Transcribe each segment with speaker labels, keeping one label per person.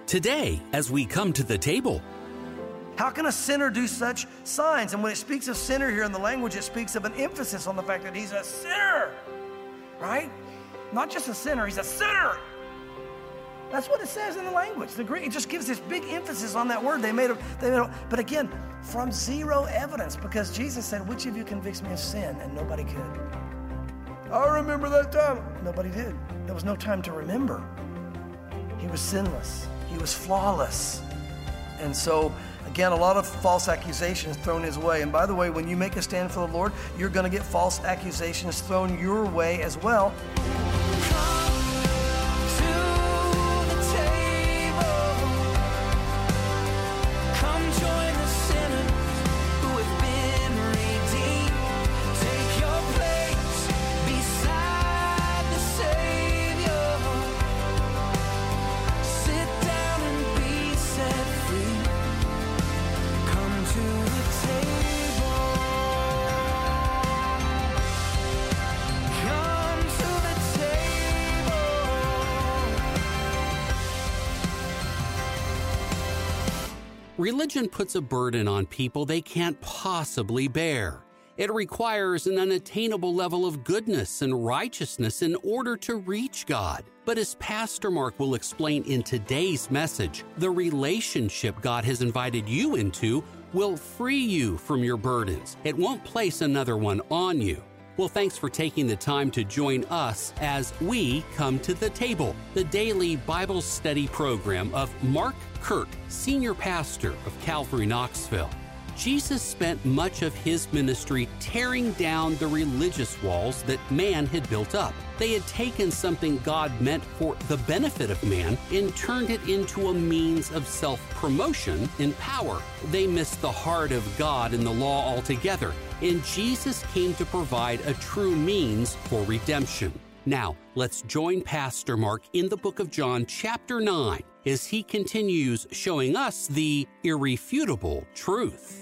Speaker 1: Today, as we come to the table.
Speaker 2: How can a sinner do such signs? And when it speaks of sinner here in the language, it speaks of an emphasis on the fact that he's a sinner, right? Not just a sinner, he's a sinner. That's what it says in the language. The Greek, it just gives this big emphasis on that word. But again, from zero evidence, because Jesus said, which of you convicts me of sin? And nobody could. I remember that time. Nobody did. There was no time to remember. He was sinless. He was flawless. And so, again, a lot of false accusations thrown his way. And by the way, when you make a stand for the Lord, you're going to get false accusations thrown your way as well.
Speaker 1: Religion puts a burden on people they can't possibly bear. It requires an unattainable level of goodness and righteousness in order to reach God. But as Pastor Mark will explain in today's message, the relationship God has invited you into will free you from your burdens. It won't place another one on you. Well, thanks for taking the time to join us as we come to the table, the daily Bible study program of Mark Kirk, Senior Pastor of Calvary Knoxville. Jesus spent much of his ministry tearing down the religious walls that man had built up. They had taken something God meant for the benefit of man and turned it into a means of self-promotion and power. They missed the heart of God in the law altogether, and Jesus came to provide a true means for redemption. Now, let's join Pastor Mark in the book of John, chapter 9, as he continues showing us the irrefutable truth.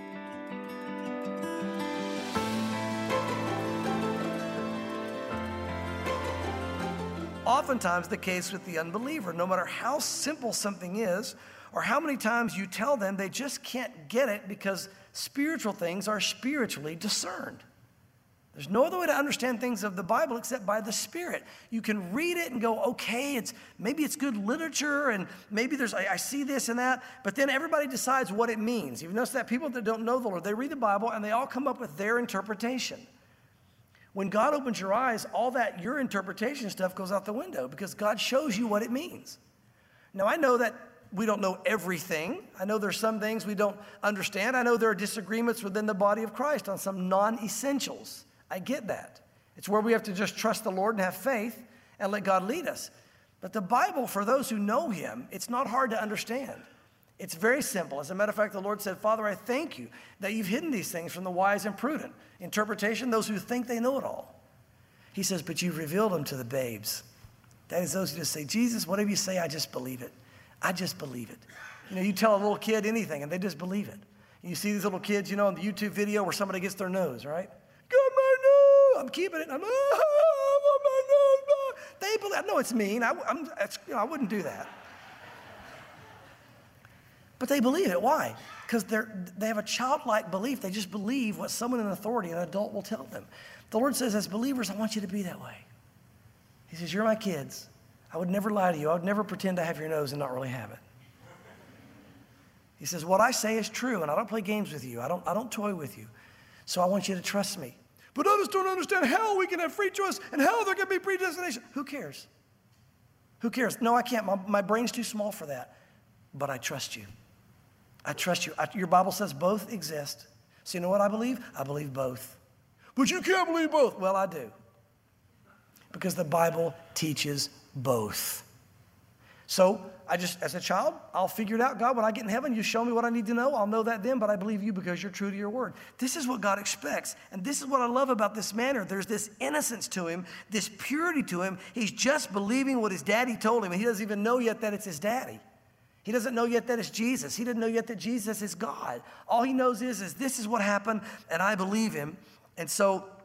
Speaker 2: Oftentimes the case with the unbeliever, no matter how simple something is, or how many times you tell them, they just can't get it because spiritual things are spiritually discerned. There's no other way to understand things of the Bible except by the Spirit. You can read it and go, okay, maybe it's good literature, and maybe I see this and that, but then everybody decides what it means. You've noticed that people that don't know the Lord, they read the Bible and they all come up with their interpretation. When God opens your eyes, all that your interpretation stuff goes out the window because God shows you what it means. Now, I know that we don't know everything. I know there's some things we don't understand. I know there are disagreements within the body of Christ on some non-essentials. I get that. It's where we have to just trust the Lord and have faith and let God lead us. But the Bible, for those who know Him, it's not hard to understand. It's very simple. As a matter of fact, the Lord said, Father, I thank you that you've hidden these things from the wise and prudent. Interpretation, those who think they know it all. He says, but you've revealed them to the babes. That is those who just say, Jesus, whatever you say, I just believe it. I just believe it. You know, you tell a little kid anything and they just believe it. You see these little kids, you know, in the YouTube video where somebody gets their nose, right? Got my nose. I'm keeping it. I want my nose. They believe. No, it's mean. I wouldn't do that. But they believe it. Why? Because they have a childlike belief. They just believe what someone in authority, an adult, will tell them. The Lord says, as believers, I want you to be that way. He says, you're my kids. I would never lie to you. I would never pretend to have your nose and not really have it. He says, what I say is true, and I don't play games with you. I don't toy with you. So I want you to trust me. But others don't understand how we can have free choice and how there can be predestination. Who cares? Who cares? No, I can't. My brain's too small for that. But I trust you. I trust you. Your Bible says both exist. So you know what I believe? I believe both. But you can't believe both. Well, I do. Because the Bible teaches both. So as a child, I'll figure it out. God, when I get in heaven, you show me what I need to know. I'll know that then, but I believe you because you're true to your word. This is what God expects. And this is what I love about this man. There's this innocence to him, this purity to him. He's just believing what his daddy told him, and he doesn't even know yet that it's his daddy. He doesn't know yet that it's Jesus. He doesn't know yet that Jesus is God. All he knows is this is what happened, and I believe him. And so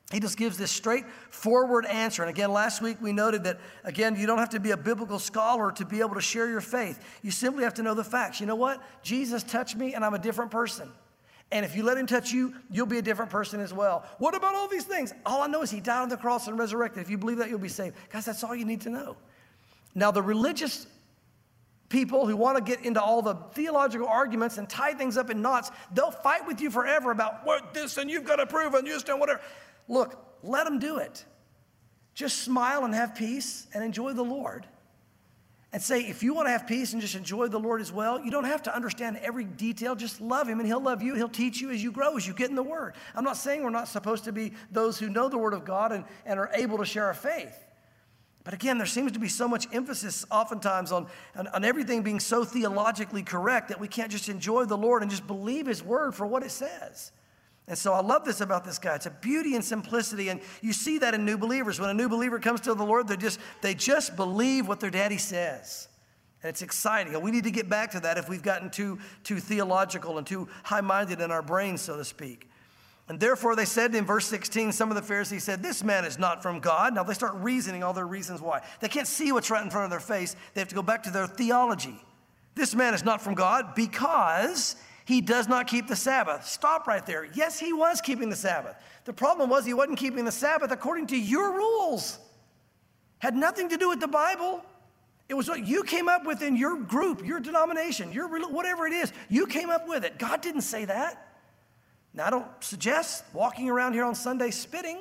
Speaker 2: He just gives this straightforward answer. And again, last week we noted that, again, you don't have to be a biblical scholar to be able to share your faith. You simply have to know the facts. You know what? Jesus touched me and I'm a different person. And if you let him touch you, you'll be a different person as well. What about all these things? All I know is he died on the cross and resurrected. If you believe that, you'll be saved. Guys, that's all you need to know. Now, the religious people who want to get into all the theological arguments and tie things up in knots, they'll fight with you forever about what this and you've got to prove and you just don't whatever. Look, let them do it. Just smile and have peace and enjoy the Lord. And say, if you want to have peace and just enjoy the Lord as well, you don't have to understand every detail. Just love him and he'll love you. He'll teach you as you grow, as you get in the Word. I'm not saying we're not supposed to be those who know the Word of God and are able to share our faith. But again, there seems to be so much emphasis oftentimes on everything being so theologically correct that we can't just enjoy the Lord and just believe his word for what it says. And so I love this about this guy. It's a beauty and simplicity, and you see that in new believers. When a new believer comes to the Lord, they just believe what their daddy says. And it's exciting. And we need to get back to that if we've gotten too theological and too high-minded in our brains, so to speak. And therefore they said in verse 16, some of the Pharisees said, this man is not from God. Now they start reasoning all their reasons why. They can't see what's right in front of their face. They have to go back to their theology. This man is not from God because he does not keep the Sabbath. Stop right there. Yes, he was keeping the Sabbath. The problem was he wasn't keeping the Sabbath according to your rules. Had nothing to do with the Bible. It was what you came up with in your group, your denomination, your whatever it is. You came up with it. God didn't say that. Now, I don't suggest walking around here on Sunday spitting.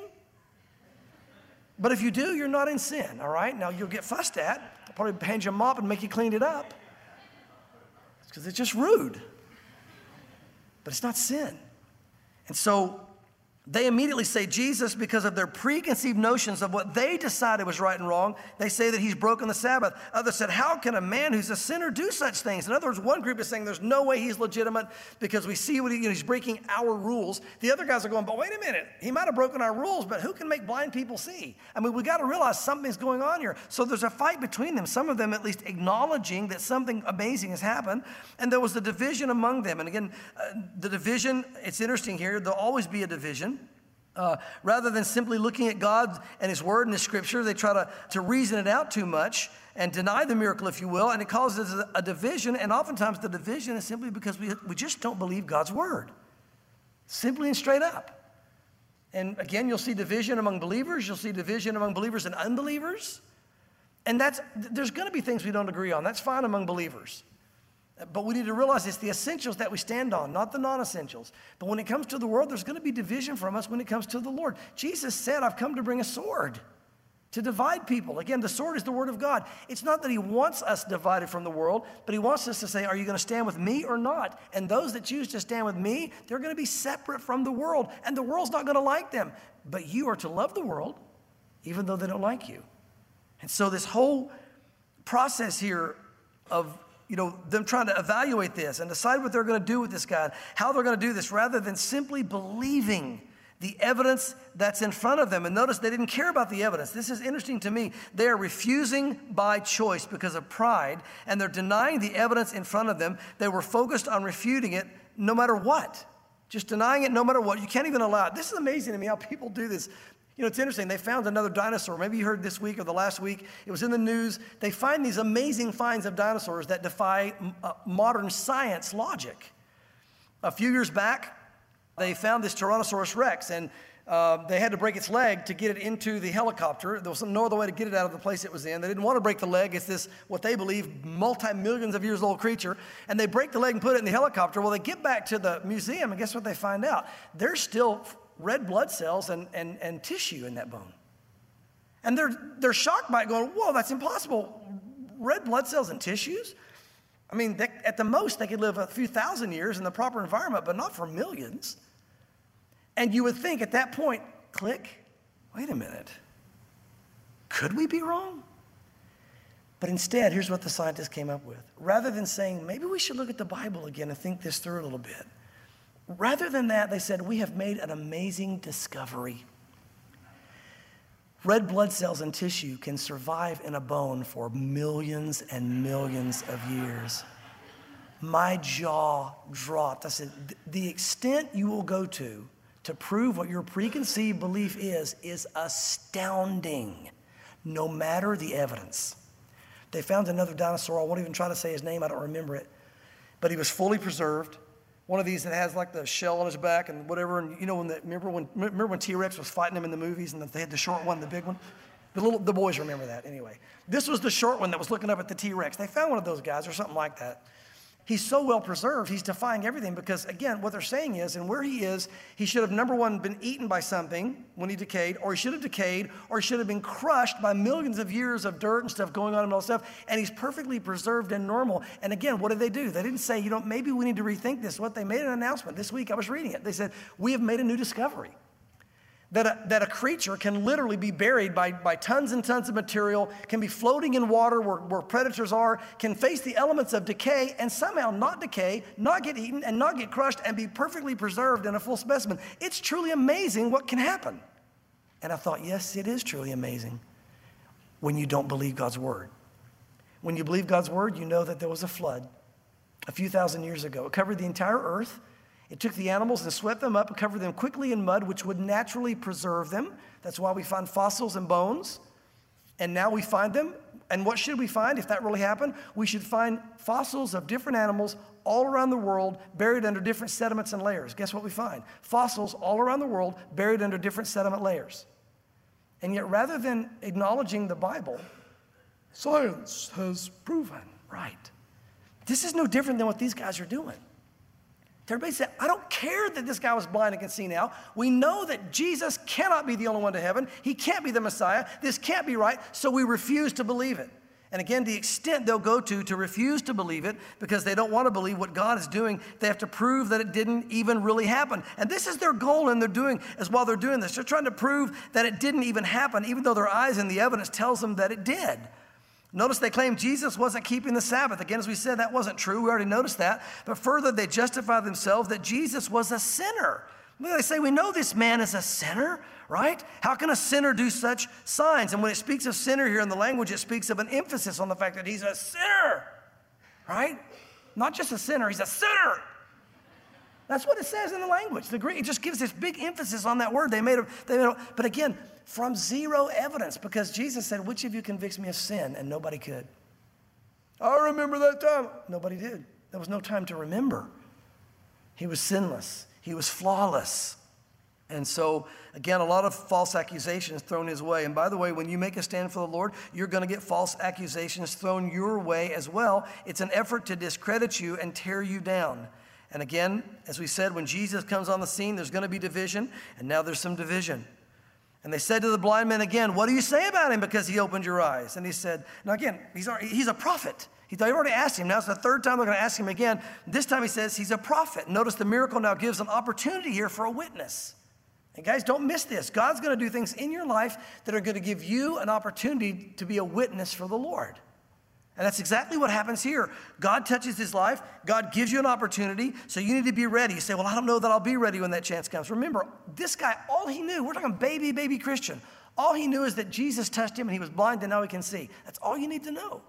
Speaker 2: But if you do, you're not in sin, all right? Now, you'll get fussed at. I'll probably hand you a mop and make you clean it up. Because it's just rude. But it's not sin. And so they immediately say Jesus, because of their preconceived notions of what they decided was right and wrong, they say that he's broken the Sabbath. Others said, how can a man who's a sinner do such things? In other words, one group is saying there's no way he's legitimate because we see what he's breaking our rules. The other guys are going, but wait a minute, he might have broken our rules, but who can make blind people see? I mean, we got to realize something's going on here. So there's a fight between them, some of them at least acknowledging that something amazing has happened. And there was a division among them. And again, the division, it's interesting here, there'll always be a division. Rather than simply looking at God and his word and his scripture, they try to reason it out too much and deny the miracle, if you will, and it causes a division. And oftentimes the division is simply because we just don't believe God's word. Simply and straight up. And again, you'll see division among believers. You'll see division among believers and unbelievers. And there's going to be things we don't agree on. That's fine among believers. But we need to realize it's the essentials that we stand on, not the non-essentials. But when it comes to the world, there's going to be division from us when it comes to the Lord. Jesus said, I've come to bring a sword to divide people. Again, the sword is the word of God. It's not that he wants us divided from the world, but he wants us to say, are you going to stand with me or not? And those that choose to stand with me, they're going to be separate from the world. And the world's not going to like them. But you are to love the world, even though they don't like you. And so this whole process here of them trying to evaluate this and decide what they're going to do with this guy, how they're going to do this, rather than simply believing the evidence that's in front of them. And notice they didn't care about the evidence. This is interesting to me. They are refusing by choice because of pride, and they're denying the evidence in front of them. They were focused on refuting it no matter what. Just denying it no matter what. You can't even allow it. This is amazing to me how people do this. It's interesting. They found another dinosaur. Maybe you heard this week or the last week. It was in the news. They find these amazing finds of dinosaurs that defy modern science logic. A few years back, they found this Tyrannosaurus Rex, and they had to break its leg to get it into the helicopter. There was no other way to get it out of the place it was in. They didn't want to break the leg. It's this, what they believe, multi-millions of years old creature. And they break the leg and put it in the helicopter. Well, they get back to the museum, and guess what they find out? There's still red blood cells and tissue in that bone. And they're shocked by it, going, whoa, that's impossible. Red blood cells and tissues? I mean, at the most, they could live a few thousand years in the proper environment, but not for millions. And you would think at that point, click, wait a minute. Could we be wrong? But instead, here's what the scientists came up with. Rather than saying, maybe we should look at the Bible again and think this through a little bit. Rather than that, they said, we have made an amazing discovery. Red blood cells and tissue can survive in a bone for millions and millions of years. My jaw dropped. I said, the extent you will go to to prove what your preconceived belief is astounding, no matter the evidence. They found another dinosaur. I won't even try to say his name. I don't remember it. But he was fully preserved. One of these that has like the shell on his back and whatever. And you know, remember when T-Rex was fighting him in the movies and they had the short one, the big one? The boys remember that anyway. This was the short one that was looking up at the T-Rex. They found one of those guys or something like that. He's so well preserved, he's defying everything because, again, what they're saying is, and where he is, he should have, number one, been eaten by something when he decayed, or he should have decayed, or he should have been crushed by millions of years of dirt and stuff going on and all stuff, and he's perfectly preserved and normal. And again, what did they do? They didn't say, maybe we need to rethink this. What they made an announcement this week, I was reading it. They said, we have made a new discovery. That a creature can literally be buried by tons and tons of material, can be floating in water where predators are, can face the elements of decay and somehow not decay, not get eaten, and not get crushed, and be perfectly preserved in a full specimen. It's truly amazing what can happen. And I thought, yes, it is truly amazing when you don't believe God's word. When you believe God's word, you know that there was a flood a few thousand years ago. It covered the entire earth. It took the animals and swept them up and covered them quickly in mud, which would naturally preserve them. That's why we find fossils and bones. And now we find them. And what should we find if that really happened? We should find fossils of different animals all around the world buried under different sediments and layers. Guess what we find? Fossils all around the world buried under different sediment layers. And yet rather than acknowledging the Bible, science has proven right. This is no different than what these guys are doing. Everybody said, I don't care that this guy was blind and can see now. We know that Jesus cannot be the only one to heaven. He can't be the Messiah. This can't be right, so we refuse to believe it. And again, the extent they'll go to refuse to believe it because they don't want to believe what God is doing, they have to prove that it didn't even really happen. And this is their goal, and they're doing, as while they're doing this, they're trying to prove that it didn't even happen, even though their eyes and the evidence tells them that it did. Notice they claim Jesus wasn't keeping the Sabbath. Again, as we said, that wasn't true. We already noticed that. But further, they justify themselves that Jesus was a sinner. They say, we know this man is a sinner, right? How can a sinner do such signs? And when it speaks of sinner here in the language, it speaks of an emphasis on the fact that he's a sinner, right? Not just a sinner, he's a sinner. That's what it says in the language. The Greek, it just gives this big emphasis on that word. But again, from zero evidence, because Jesus said, which of you convicts me of sin? And nobody could. I remember that time. Nobody did. There was no time to remember. He was sinless. He was flawless. And so, again, a lot of false accusations thrown his way. And by the way, when you make a stand for the Lord, you're going to get false accusations thrown your way as well. It's an effort to discredit you and tear you down. And again, as we said, when Jesus comes on the scene, there's going to be division. And now there's some division. And they said to the blind man again, what do you say about him because he opened your eyes? And he said, now again, he's a prophet. They've already asked him. Now it's the third time they're going to ask him again. This time he says he's a prophet. Notice the miracle now gives an opportunity here for a witness. And guys, don't miss this. God's going to do things in your life that are going to give you an opportunity to be a witness for the Lord. And that's exactly what happens here. God touches his life. God gives you an opportunity, so you need to be ready. You say, well, I don't know that I'll be ready when that chance comes. Remember, this guy, all he knew, we're talking baby Christian. All he knew is that Jesus touched him and he was blind and now he can see. That's all you need to know.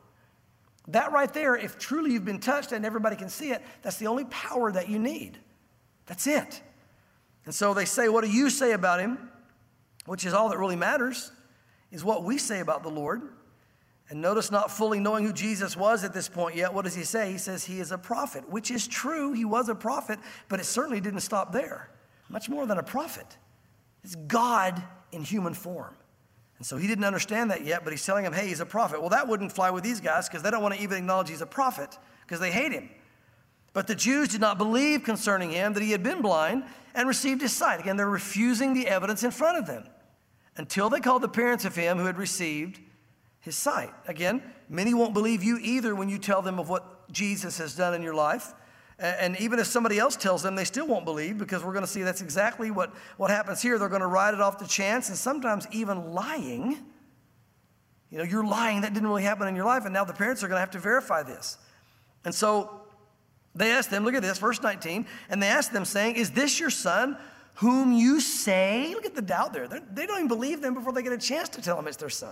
Speaker 2: That right there, if truly you've been touched and everybody can see it, that's the only power that you need. That's it. And so they say, what do you say about him? Which is all that really matters, is what we say about the Lord. And notice, not fully knowing who Jesus was at this point yet, what does he say? He says he is a prophet, which is true. He was a prophet, but it certainly didn't stop there. Much more than a prophet. It's God in human form. And so he didn't understand that yet, but he's telling him, hey, he's a prophet. Well, that wouldn't fly with these guys because they don't want to even acknowledge he's a prophet because they hate him. But the Jews did not believe concerning him that he had been blind and received his sight. Again, they're refusing the evidence in front of them until they called the parents of him who had received his sight. Again, many won't believe you either when you tell them of what Jesus has done in your life. And even if somebody else tells them, they still won't believe because we're going to see that's exactly what happens here. They're going to write it off to chance and sometimes even lying. You know, you're lying. That didn't really happen in your life. And now the parents are going to have to verify this. And so they asked them, look at this, verse 19. And they asked them saying, is this your son whom you say? Look at the doubt there. They don't even believe them before they get a chance to tell them it's their son.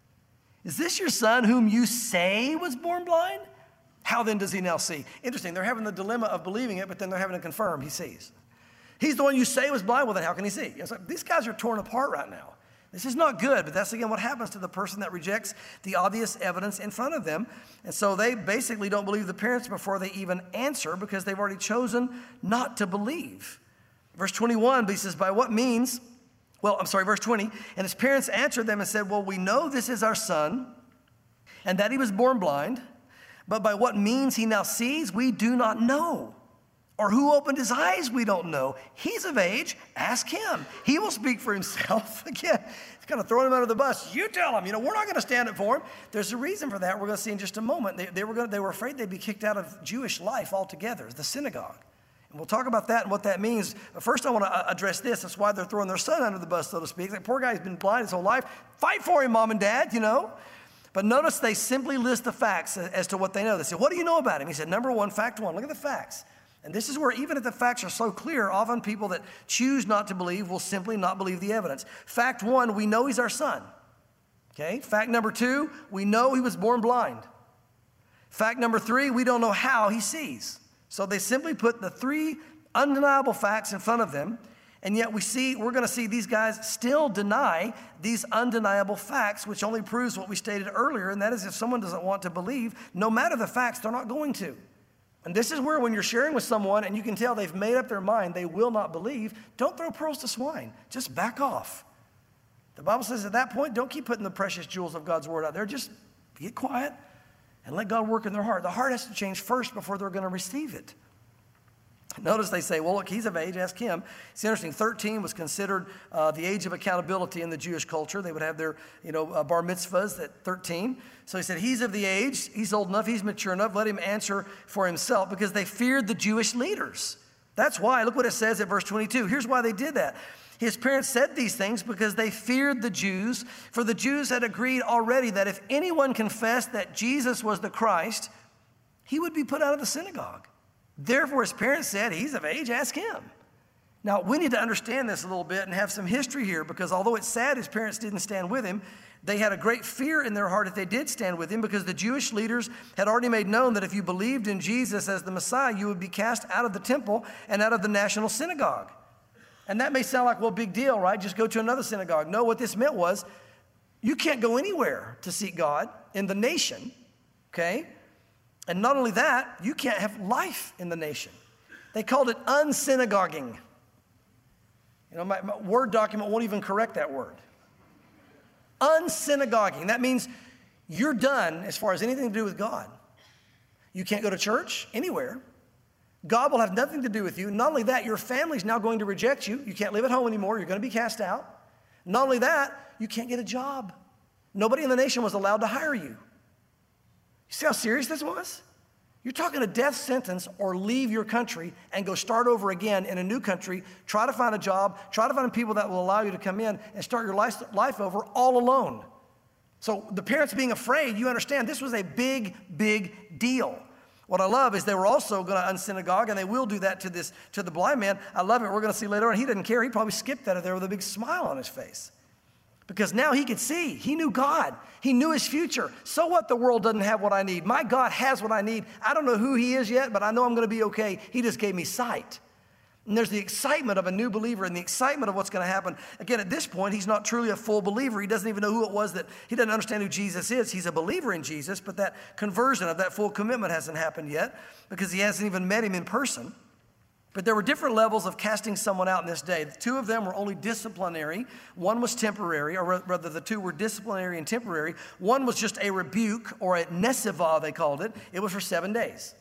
Speaker 2: Is this your son whom you say was born blind? How then does he now see? Interesting, they're having the dilemma of believing it, but then they're having to confirm he sees. He's the one you say was blind. Well, then how can he see? It's like, these guys are torn apart right now. This is not good, but that's, again, what happens to the person that rejects the obvious evidence in front of them. And so they basically don't believe the parents before they even answer because they've already chosen not to believe. Verse 21, he says, by what means? Verse 20. And his parents answered them and said, well, we know this is our son and that he was born blind, but by what means he now sees, we do not know. Or who opened his eyes, we don't know. He's of age, ask him. He will speak for himself. Again, it's kind of throwing him under the bus. You tell him, we're not going to stand up for him. There's a reason for that we're going to see in just a moment. They were afraid they'd be kicked out of Jewish life altogether, the synagogue. And we'll talk about that and what that means. But first, I want to address this. That's why they're throwing their son under the bus, so to speak. Like, poor guy's been blind his whole life. Fight for him, mom and dad, But notice they simply list the facts as to what they know. They say, what do you know about him? He said, number one, fact one. Look at the facts. And this is where, even if the facts are so clear, often people that choose not to believe will simply not believe the evidence. Fact one, we know he's our son. Okay? Fact number two, we know he was born blind. Fact number three, we don't know how he sees. So they simply put the three undeniable facts in front of them, and yet we're going to see these guys still deny these undeniable facts, which only proves what we stated earlier, and that is if someone doesn't want to believe, no matter the facts, they're not going to. And this is where when you're sharing with someone and you can tell they've made up their mind, they will not believe, don't throw pearls to swine. Just back off. The Bible says at that point, don't keep putting the precious jewels of God's word out there. Just get quiet and let God work in their heart. The heart has to change first before they're going to receive it. Notice they say, well, look, he's of age, ask him. It's interesting, 13 was considered the age of accountability in the Jewish culture. They would have their, bar mitzvahs at 13. So he said, he's of the age, he's old enough, he's mature enough, let him answer for himself, because they feared the Jewish leaders. That's why, look what it says at verse 22. Here's why they did that. His parents said these things because they feared the Jews, for the Jews had agreed already that if anyone confessed that Jesus was the Christ, he would be put out of the synagogue. Therefore, his parents said, he's of age, ask him. Now, we need to understand this a little bit and have some history here, because although it's sad his parents didn't stand with him, they had a great fear in their heart if they did stand with him, because the Jewish leaders had already made known that if you believed in Jesus as the Messiah, you would be cast out of the temple and out of the national synagogue. And that may sound like, well, big deal, right? Just go to another synagogue. No, what this meant was you can't go anywhere to seek God in the nation, okay? And not only that, you can't have life in the nation. They called it unsynagoguing. My Word document won't even correct that word. Unsynagoguing. That means you're done as far as anything to do with God. You can't go to church anywhere. God will have nothing to do with you. Not only that, your family's now going to reject you. You can't live at home anymore. You're going to be cast out. Not only that, you can't get a job. Nobody in the nation was allowed to hire you. You see how serious this was? You're talking a death sentence, or leave your country and go start over again in a new country, try to find a job, try to find people that will allow you to come in and start your life over all alone. So the parents being afraid, you understand this was a big, big deal. What I love is they were also going to unsynagogue, and they will do that to the blind man. I love it. We're going to see later on. He didn't care. He probably skipped out of there with a big smile on his face. Because now he could see. He knew God. He knew his future. So what? The world doesn't have what I need. My God has what I need. I don't know who he is yet, but I know I'm going to be okay. He just gave me sight. And there's the excitement of a new believer and the excitement of what's going to happen. Again, at this point, he's not truly a full believer. He doesn't even know who it was that he doesn't understand who Jesus is. He's a believer in Jesus, but that conversion of that full commitment hasn't happened yet because he hasn't even met him in person. But there were different levels of casting someone out in this day. Two of them were only disciplinary. One was temporary, or rather the two were disciplinary and temporary. One was just a rebuke, or a nesivah, they called it. It was for 7 days.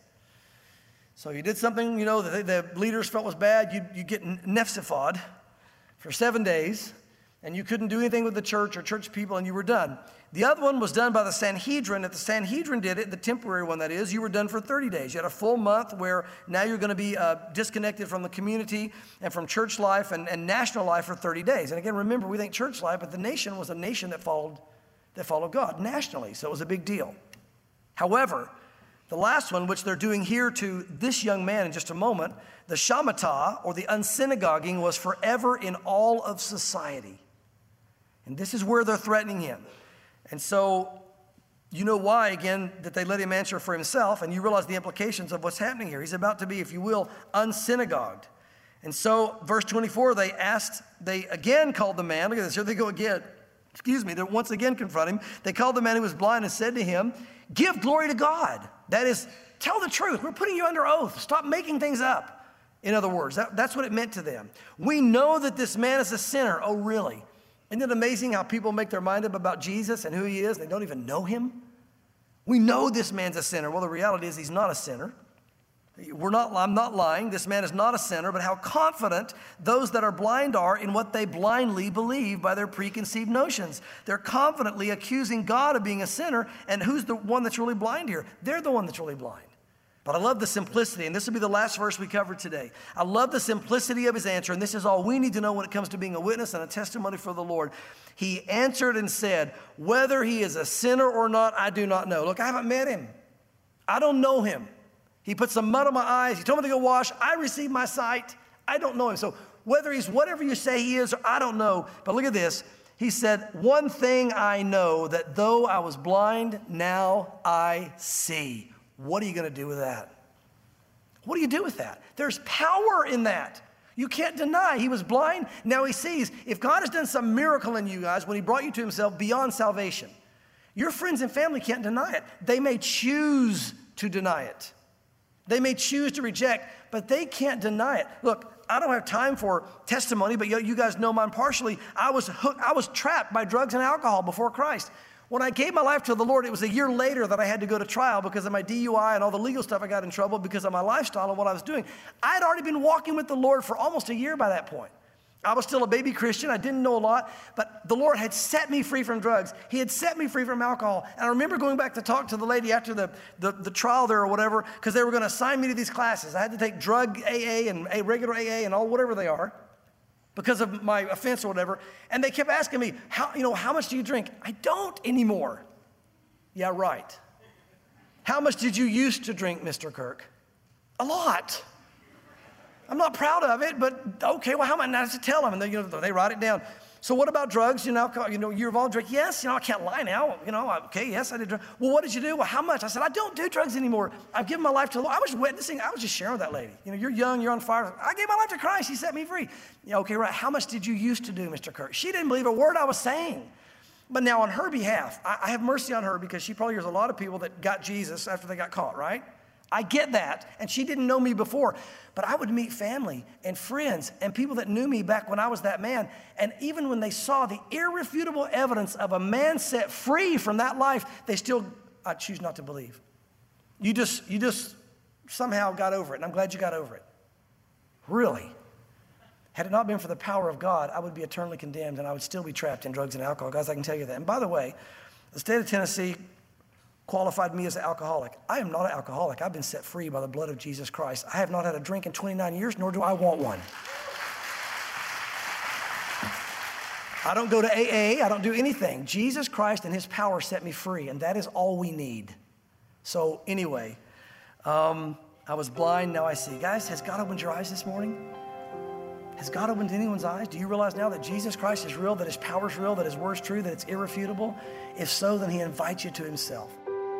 Speaker 2: So you did something, that the leaders felt was bad, you get nefsifad for 7 days, and you couldn't do anything with the church or church people, and you were done. The other one was done by the Sanhedrin. If the Sanhedrin did it, the temporary one that is, you were done for 30 days. You had a full month where now you're going to be disconnected from the community and from church life and national life for 30 days. And again, remember, we think church life, but the nation was a nation that followed God nationally, so it was a big deal. However, the last one, which they're doing here to this young man in just a moment, the shamatah, or the unsynagoguing, was forever in all of society. And this is where they're threatening him. And so you know why, again, that they let him answer for himself, and you realize the implications of what's happening here. He's about to be, if you will, unsynagogued. And so, verse 24, they again called the man. Look at this, here they go again. They once again confront him. They called the man who was blind and said to him, give glory to God. That is, tell the truth. We're putting you under oath. Stop making things up. In other words, that's what it meant to them. We know that this man is a sinner. Oh, really? Isn't it amazing how people make their mind up about Jesus and who he is? They don't even know him. We know this man's a sinner. Well, the reality is he's not a sinner. I'm not lying. This man is not a sinner, but how confident those that are blind are in what they blindly believe by their preconceived notions. They're confidently accusing God of being a sinner, and who's the one that's really blind here? They're the one that's really blind. But I love the simplicity, and this will be the last verse we cover today. I love the simplicity of his answer, and this is all we need to know when it comes to being a witness and a testimony for the Lord. He answered and said, whether he is a sinner or not, I do not know. Look, I haven't met him. I don't know him. He put some mud on my eyes. He told me to go wash. I received my sight. I don't know him. So whether he's whatever you say he is, I don't know. But look at this. He said, one thing I know, that though I was blind, now I see. What are you going to do with that? What do you do with that? There's power in that. You can't deny he was blind. Now he sees. If God has done some miracle in you guys when he brought you to himself beyond salvation, your friends and family can't deny it. They may choose to deny it. They may choose to reject, but they can't deny it. Look, I don't have time for testimony, but you guys know mine partially. I was trapped by drugs and alcohol before Christ. When I gave my life to the Lord, it was a year later that I had to go to trial because of my DUI and all the legal stuff. I got in trouble because of my lifestyle and what I was doing. I had already been walking with the Lord for almost a year by that point. I was still a baby Christian. I didn't know a lot, but the Lord had set me free from drugs. He had set me free from alcohol. And I remember going back to talk to the lady after the trial there or whatever, because they were going to assign me to these classes. I had to take drug AA and a regular AA and all whatever they are because of my offense or whatever. And they kept asking me, how much do you drink? I don't anymore. Yeah, right. How much did you used to drink, Mr. Kirk? A lot. I'm not proud of it, but okay, well, how am I not to tell them? And they write it down. So what about drugs? You're involved in drugs. Yes, I can't lie now. Okay, yes, I did drugs. Well, what did you do? Well, how much? I said, I don't do drugs anymore. I've given my life to the Lord. I was witnessing. I was just sharing with that lady. You're young, you're on fire. I gave my life to Christ. He set me free. Yeah, okay, right. How much did you used to do, Mr. Kirk? She didn't believe a word I was saying. But now on her behalf, I have mercy on her because she probably hears a lot of people that got Jesus after they got caught, right? I get that, and she didn't know me before, but I would meet family and friends and people that knew me back when I was that man, and even when they saw the irrefutable evidence of a man set free from that life, they still, I choose not to believe. You just somehow got over it, and I'm glad you got over it. Really. Had it not been for the power of God, I would be eternally condemned, and I would still be trapped in drugs and alcohol. Guys, I can tell you that. And by the way, the state of Tennessee qualified me as an alcoholic. I am not an alcoholic. I've been set free by the blood of Jesus Christ. I have not had a drink in 29 years, nor do I want one. I don't go to AA. I don't do anything. Jesus Christ and his power set me free, and that is all we need. So anyway, I was blind, now I see. Guys, has God opened your eyes this morning? Has God opened anyone's eyes? Do you realize now that Jesus Christ is real, that his power is real, that his word is true, that it's irrefutable? If so, then he invites you to himself.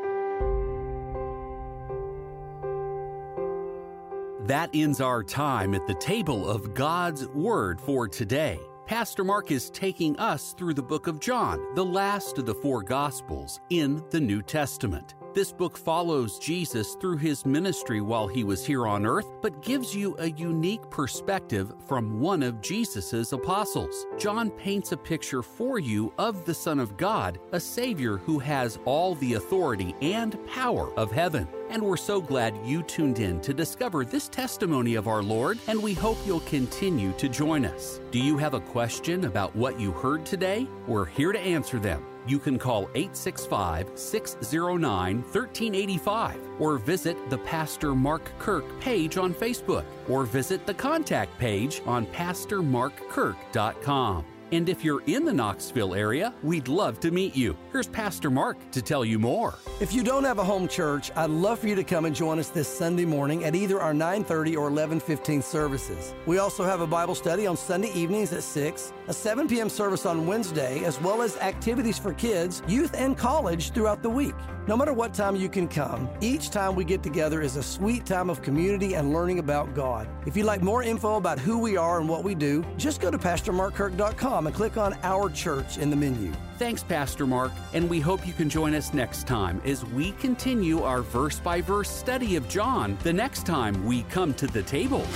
Speaker 1: That ends our time at the table of God's Word for today. Pastor Mark is taking us through the book of John, the last of the 4 Gospels in the New Testament. This book follows Jesus through his ministry while he was here on earth, but gives you a unique perspective from one of Jesus's apostles. John paints a picture for you of the Son of God, a Savior who has all the authority and power of heaven. And we're so glad you tuned in to discover this testimony of our Lord, and we hope you'll continue to join us. Do you have a question about what you heard today? We're here to answer them. You can call 865-609-1385 or visit the Pastor Mark Kirk page on Facebook or visit the contact page on pastormarkkirk.com. And if you're in the Knoxville area, we'd love to meet you. Here's Pastor Mark to tell you more.
Speaker 2: If you don't have a home church, I'd love for you to come and join us this Sunday morning at either our 9:30 or 11:15 services. We also have a Bible study on Sunday evenings at 6, a 7 p.m. service on Wednesday, as well as activities for kids, youth, and college throughout the week. No matter what time you can come, each time we get together is a sweet time of community and learning about God. If you'd like more info about who we are and what we do, just go to PastorMarkKirk.com and click on Our Church in the menu.
Speaker 1: Thanks, Pastor Mark, and we hope you can join us next time as we continue our verse-by-verse study of John the next time we come to the table.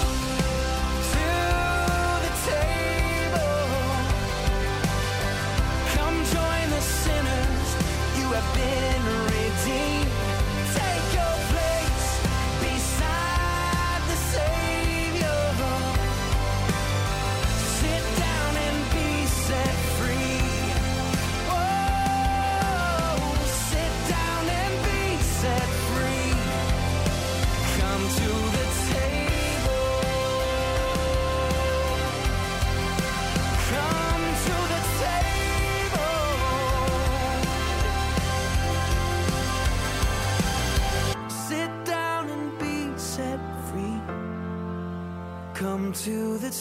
Speaker 3: Come to the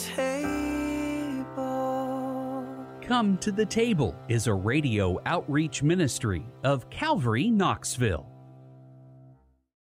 Speaker 3: table.
Speaker 1: Come to the Table is a radio outreach ministry of Calvary Knoxville.